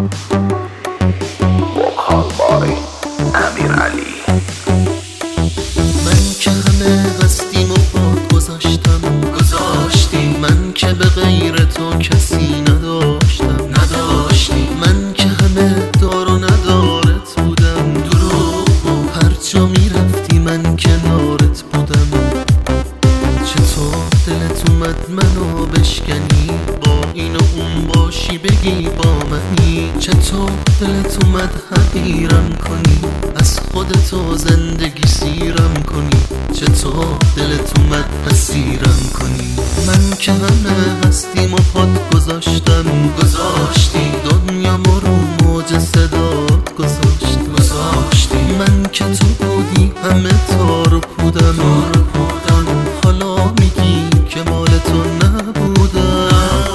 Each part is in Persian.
وکال امیرعلی. من که همه هستیم و پات گذاشتی، من که به غیر تو کسی نداشتم. من که همه دار و ندارت بودم، دروغ و هر جا میرفتی من کنارت بودم. چطور دلت اومد منو بشکنی، با این و اون باشی بگی با منی؟ چطور دلت اومد حقیرم کنی، از خودتو زندگی سیرم کنی؟ چطور دلت اومد اسیرم کنی؟ من که همه هستیم و پات گذاشتی، دنیا ما رو موج صدات گذاشتی. من که تو بودی همه تار و پودم، حالا میگی که مال تو نبودم.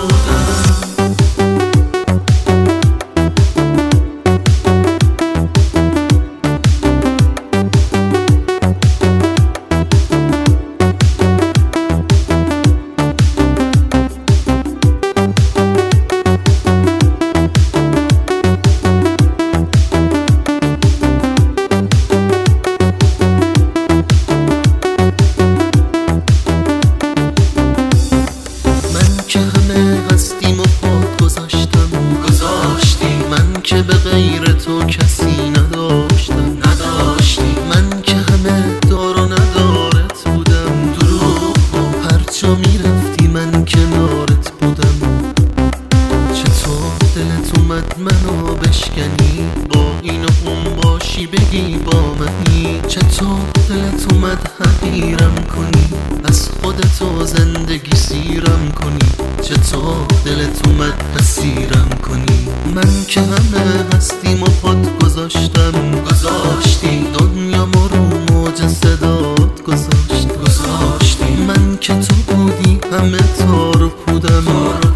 من که به غیر تو کسی نداشتم. من که همه دار و ندارت بودم، دروغ و هر جا میرفتی من کنارت بودم. چطور دلت اومد منو بشکنی، با این و اون باشی بگی با منی؟ چطور دلت اومد حقیرم کنی، از خودتو زندگی سیرم کنی؟ چطور دلت اومد اسیرم کنی؟ من که همه هستیم و پات گذاشتی، دنیا ما رو موج صدات گذاشتی. من که تو بودی همه تار و پودم،